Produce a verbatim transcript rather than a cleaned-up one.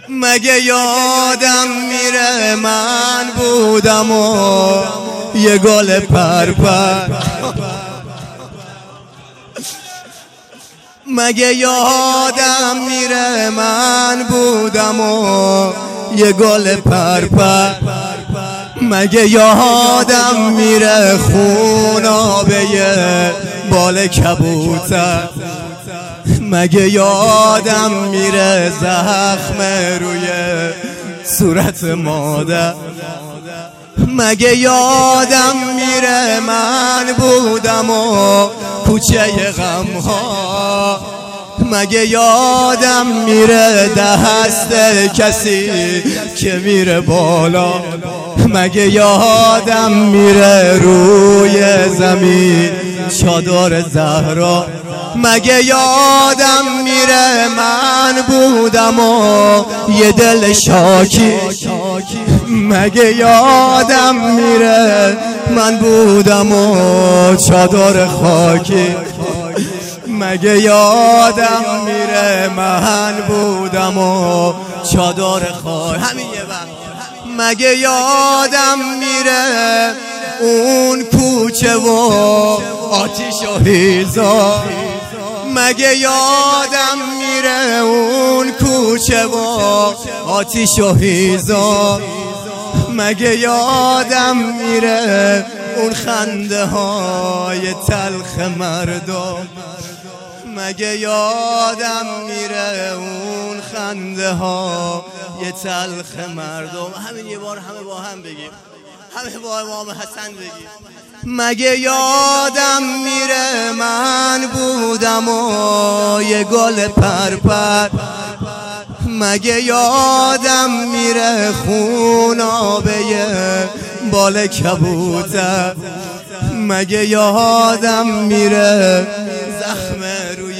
مگه یادم میره من بودم و یه گل پرپر. مگه یادم میره من بودم و یه گل پرپر. مگه یادم میره خون آبه بال کبوتر. مگه یادم میره زخم روی صورت مادر. مگه یادم میره من بودم و کوچه غمها. مگه یادم میره دست کسی که میره بالا. مگه یادم میره روی زمین چادر زهرا. مگه یادم میره من بودم و یه دل شاکی. مگه یادم میره من بودم و چادر خاکی. مگه یادم میره من بودم و چادر خاکی. همین یه وقت. مگه یادم میره اون کوچه و آتیش و هیزا. مگه یادم میره اون کوچه و آتیش و هیزا. مگه یادم میره اون خنده های تلخ مردم. مگه یادم میره اون خنده ها یه تلخ مردم. همین یه بار همه با هم بگیم، همه با امام حسن بگیم. مگه یادم میره من بودم و یه گل پرپر. مگه یادم میره خون آبه بال کبوتر. مگه یادم میره زخم روی